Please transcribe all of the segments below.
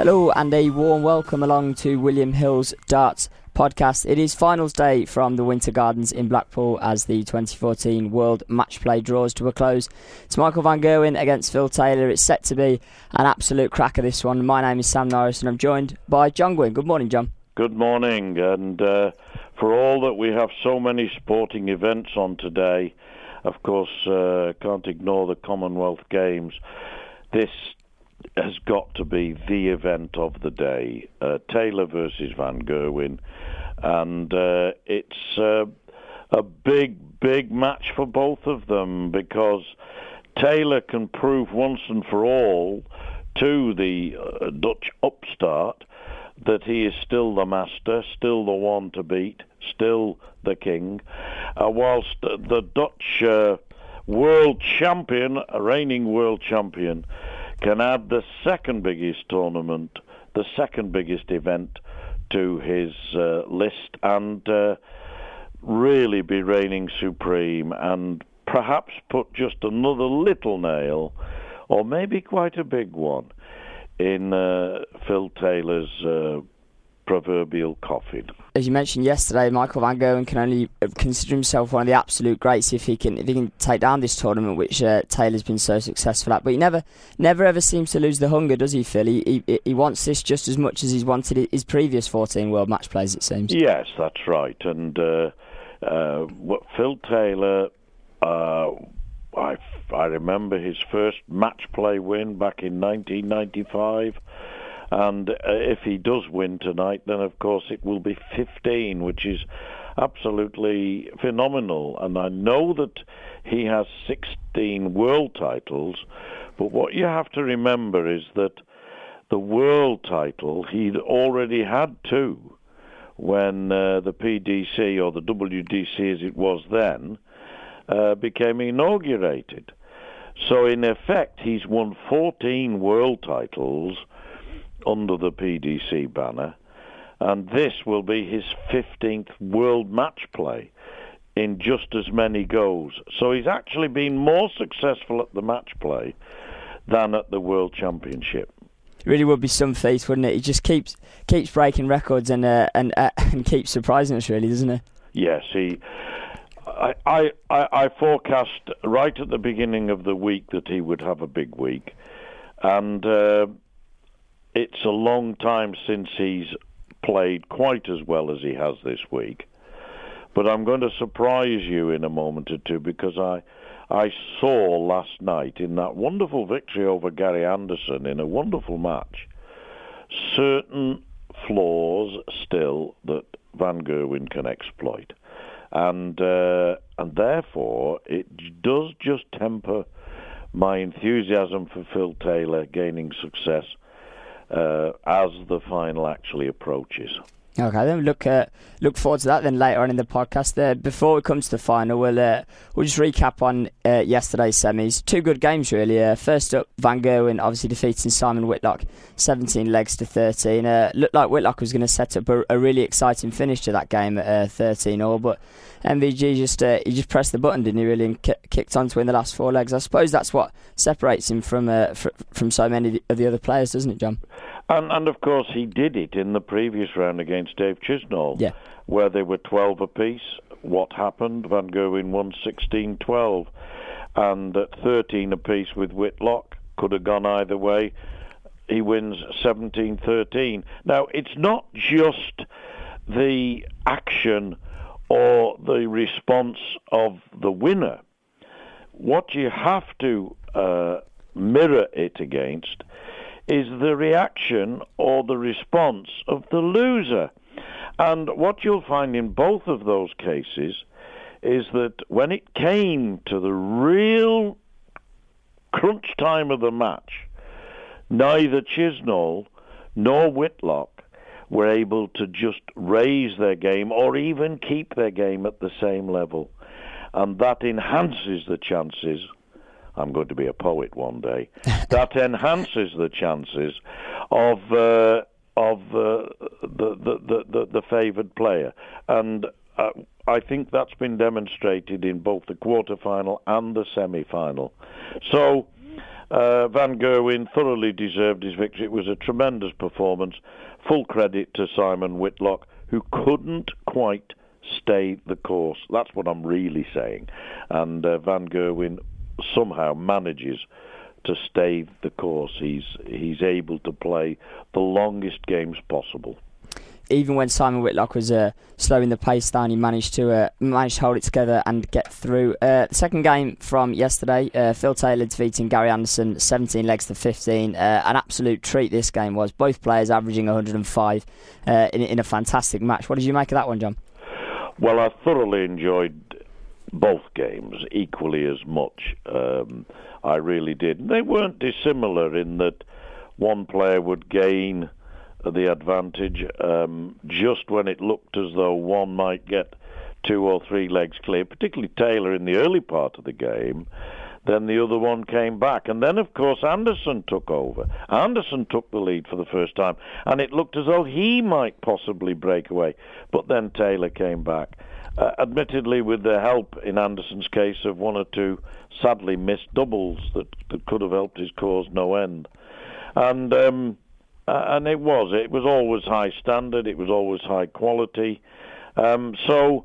Hello and a warm welcome along to William Hill's Darts podcast. It is finals day from the Winter Gardens in Blackpool as the 2014 World Match Play draws to a close. It's Michael van Gerwen against Phil Taylor. It's set to be an absolute cracker, this one. My name is Sam Norris and I'm joined by John Gwynn. Good morning, John. Good morning, and for all that we have so many sporting events on today, of course, can't ignore the Commonwealth Games. This has got to be the event of the day, Taylor versus van Gerwen, and it's a big match for both of them, because Taylor can prove once and for all to the Dutch upstart that he is still the master, still the one to beat, still the king, whilst the Dutch world champion, reigning world champion, can add the second biggest tournament, the second biggest event to his list, and really be reigning supreme, and perhaps put just another little nail, or maybe quite a big one, in Phil Taylor's proverbial coffin. As you mentioned yesterday, Michael van Gerwen can only consider himself one of the absolute greats if he can take down this tournament, which Taylor's been so successful at. But he never ever seems to lose the hunger, does he, Phil? He wants this just as much as he's wanted his previous 14 World Match Plays, it seems. Yes, that's right. And Phil Taylor, I remember his first match play win back in 1995. And if he does win tonight, then of course it will be 15, which is absolutely phenomenal. And I know that he has 16 world titles, but what you have to remember is that the world title, he'd already had two when the PDC, or the WDC as it was then, became inaugurated. So in effect, he's won 14 world titles under the PDC banner, and this will be his 15th World Match Play in just as many goes. So he's actually been more successful at the match play than at the World Championship. It really would be some feat, wouldn't it? He just keeps breaking records and keeps surprising us, really, doesn't he? Yes, I forecast right at the beginning of the week that he would have a big week, and it's a long time since he's played quite as well as he has this week. But I'm going to surprise you in a moment or two, because I saw last night in that wonderful victory over Gary Anderson in a wonderful match certain flaws still that van Gerwen can exploit. And therefore it does just temper my enthusiasm for Phil Taylor gaining success as the final actually approaches. Okay, then look forward to that then later on in the podcast. Before we come to the final, we'll just recap on yesterday's semis. Two good games, really. First up, van Gerwen obviously defeating Simon Whitlock 17 legs to 13. Looked like Whitlock was going to set up a really exciting finish to that game at 13-all, but MVG just pressed the button, didn't he, really, and kicked on to win the last four legs. I suppose that's what separates him from so many of the other players, doesn't it, John? And of course he did it in the previous round against Dave Chisnall, yeah, where they were 12 apiece. What happened? Van Gerwen won 16-12, and at 13 apiece with Whitlock, could have gone either way. He wins 17-13. Now, it's not just the action or the response of the winner. What you have to mirror it against is the reaction or the response of the loser. And what you'll find in both of those cases is that when it came to the real crunch time of the match, neither Chisnall nor Whitlock were able to just raise their game or even keep their game at the same level. And that enhances the chances. I'm going to be a poet one day. That enhances the chances of the favoured player, and I think that's been demonstrated in both the quarter-final and the semi-final. So Van Gerwen thoroughly deserved his victory. It was a tremendous performance. Full credit to Simon Whitlock, who couldn't quite stay the course. That's what I'm really saying. And Van Gerwen somehow manages to stay the course. He's able to play the longest games possible. Even when Simon Whitlock was slowing the pace down, he managed to hold it together and get through. The second game from yesterday, Phil Taylor defeating Gary Anderson 17 legs to 15. An absolute treat this game was. Both players averaging 105 in a fantastic match. What did you make of that one, John? Well, I thoroughly enjoyed both games equally as much. I really did. They weren't dissimilar in that one player would gain the advantage just when it looked as though one might get 2 or 3 legs clear, particularly Taylor in the early part of the game. Then the other one came back. And then, of course, Anderson took over. Anderson took the lead for the first time, and it looked as though he might possibly break away. But then Taylor came back, admittedly with the help, in Anderson's case, of 1 or 2 sadly missed doubles that could have helped his cause no end. And it was always high standard, it was always high quality. So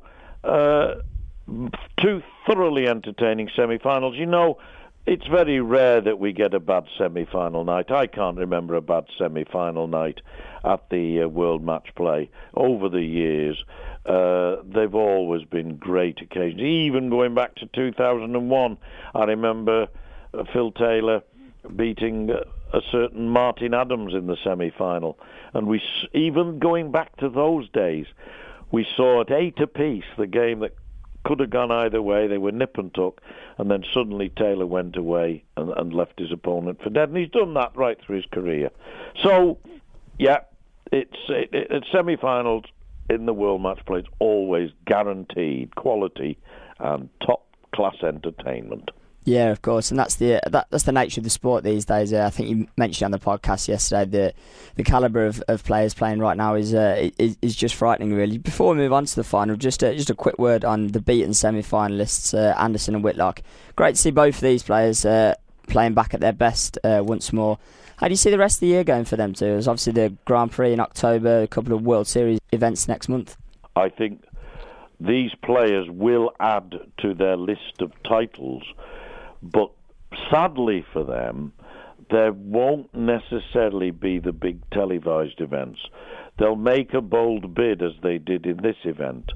2 thoroughly entertaining semi-finals. You know, it's very rare that we get a bad semi-final night. I can't remember a bad semi-final night at the World Match Play over the years. They've always been great occasions. Even going back to 2001, I remember Phil Taylor beating a certain Martin Adams in the semi-final. And even going back to those days, we saw at 8 apiece the game that could have gone either way. They were nip and tuck, and then suddenly Taylor went away and left his opponent for dead. And he's done that right through his career. So, yeah, it's semi-finals in the World Match Play. It's always guaranteed quality and top-class entertainment. Yeah, of course, and that's the nature of the sport these days. I think you mentioned on the podcast yesterday the calibre of players playing right now is just frightening, really. Before we move on to the final, just a quick word on the beaten semi-finalists, Anderson and Whitlock. Great to see both of these players playing back at their best once more. How do you see the rest of the year going for them too? There's obviously the Grand Prix in October, a couple of World Series events next month. I think these players will add to their list of titles. But sadly for them, there won't necessarily be the big televised events. They'll make a bold bid, as they did in this event,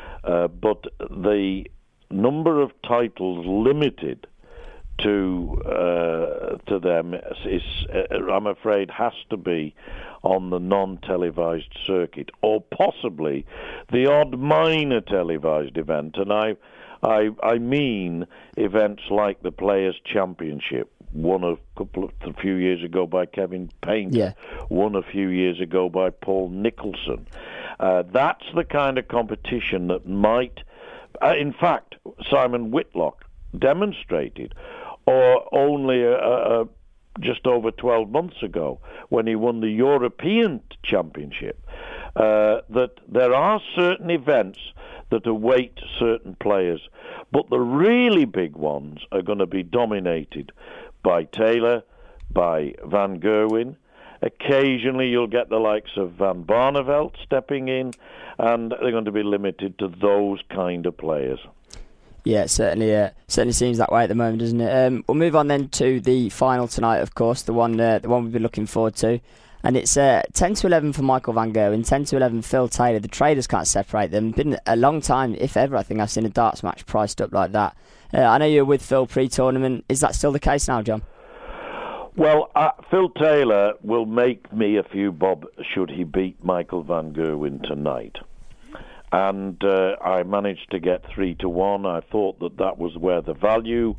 but the number of titles limited to them is, I'm afraid, has to be on the non-televised circuit, or possibly the odd minor televised event. And I mean events like the Players' Championship, won a few years ago by Kevin Painter, won a few years ago by Paul Nicholson. That's the kind of competition that might, in fact, Simon Whitlock demonstrated, or only just over 12 months ago when he won the European Championship, that there are certain events that await certain players, but the really big ones are going to be dominated by Taylor, by Van Gerwen. Occasionally you'll get the likes of Van Barneveld stepping in, and they're going to be limited to those kind of players. Yeah, it certainly seems that way at the moment, doesn't it? We'll move on then to the final tonight, of course, the one we've been looking forward to. And it's 10-11 for Michael Van Gerwen, 10-11 Phil Taylor. The traders can't separate them. Been a long time, if ever, I think I've seen a darts match priced up like that. I know you were with Phil pre-tournament. Is that still the case now, John? Well, Phil Taylor will make me a few bob should he beat Michael Van Gerwen tonight. And I managed to get 3-1. I thought that was where the value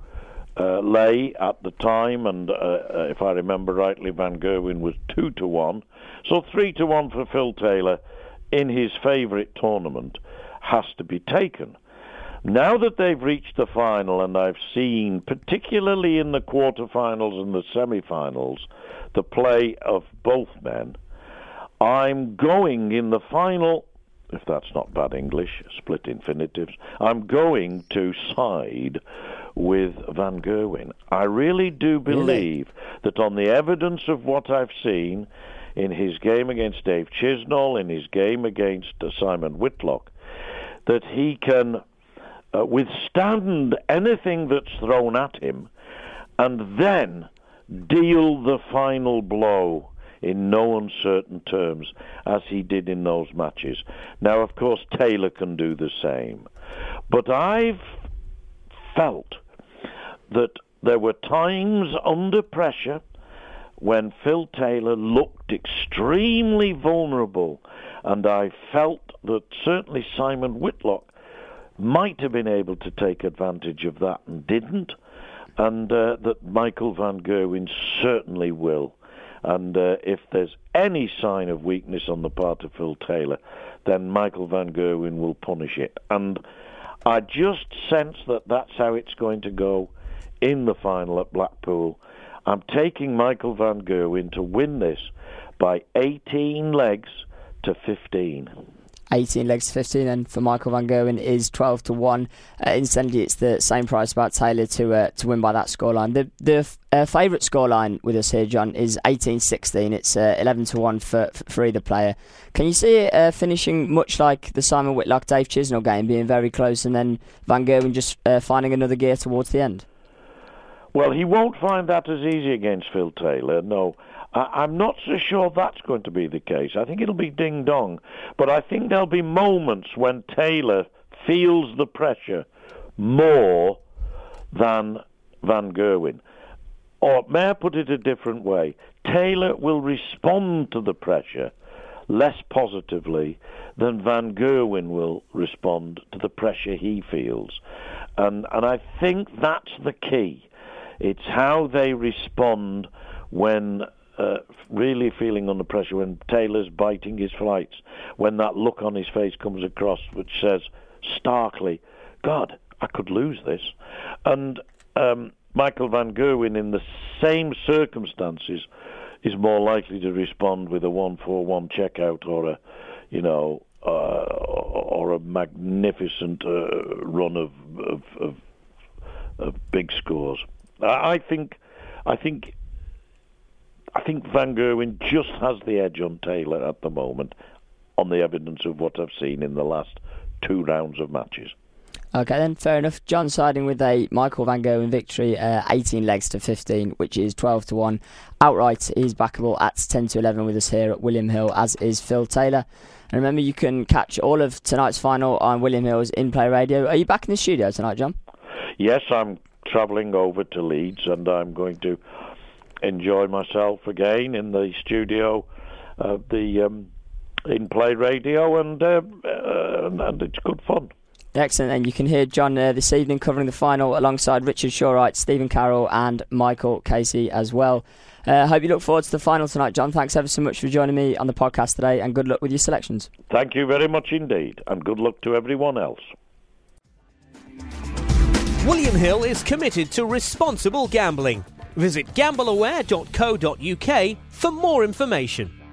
lay at the time, and if I remember rightly, Van Gerwen was 2-1. So 3-1 for Phil Taylor in his favourite tournament has to be taken. Now that they've reached the final, and I've seen, particularly in the quarterfinals and the semi-finals, the play of both men, I'm going in the final, if that's not bad English, split infinitives, I'm going to side with Van Gerwen. I really do believe that on the evidence of what I've seen in his game against Dave Chisnall, in his game against Simon Whitlock, that he can withstand anything that's thrown at him and then deal the final blow in no uncertain terms, as he did in those matches. Now, of course, Taylor can do the same. But I've felt that there were times under pressure when Phil Taylor looked extremely vulnerable, and I felt that certainly Simon Whitlock might have been able to take advantage of that and didn't, and that Michael Van Gerwen certainly will. And if there's any sign of weakness on the part of Phil Taylor, then Michael Van Gerwen will punish it. And I just sense that that's how it's going to go in the final at Blackpool. I'm taking Michael Van Gerwen to win this by 18 legs to 15. 18 legs to 15, and for Michael Van Gerwen is 12-1. Incidentally, it's the same price about Taylor to win by that scoreline. The favourite scoreline with us here, John, is 18-16. It's 11-1 for either player. Can you see it finishing much like the Simon Whitlock Dave Chisnall game, being very close, and then Van Gerwen just finding another gear towards the end? Well, he won't find that as easy against Phil Taylor, no. I'm not so sure that's going to be the case. I think it'll be ding-dong. But I think there'll be moments when Taylor feels the pressure more than Van Gerwen. Or may I put it a different way? Taylor will respond to the pressure less positively than Van Gerwen will respond to the pressure he feels. And I think that's the key. It's how they respond when really feeling under pressure, when Taylor's biting his flights, when that look on his face comes across which says starkly, God, I could lose this. And Michael Van Gerwen, in the same circumstances, is more likely to respond with a 1-4-1 checkout or a magnificent run of big scores. I think Van Gerwen just has the edge on Taylor at the moment, on the evidence of what I've seen in the last 2 rounds of matches. Okay, then, fair enough. John siding with a Michael Van Gerwen victory, 18 legs to 15, which is 12-1. Outright, he's backable at 10-11 with us here at William Hill, as is Phil Taylor. And remember, you can catch all of tonight's final on William Hill's In Play Radio. Are you back in the studio tonight, John? Yes, I'm travelling over to Leeds, and I'm going to enjoy myself again in the studio of the In Play Radio, and it's good fun. Excellent, and you can hear John this evening covering the final alongside Richard Shawright, Stephen Carroll and Michael Casey as well. I hope you look forward to the final tonight, John. Thanks ever so much for joining me on the podcast today, and good luck with your selections. Thank you very much indeed, and good luck to everyone else. William Hill is committed to responsible gambling. Visit gambleaware.co.uk for more information.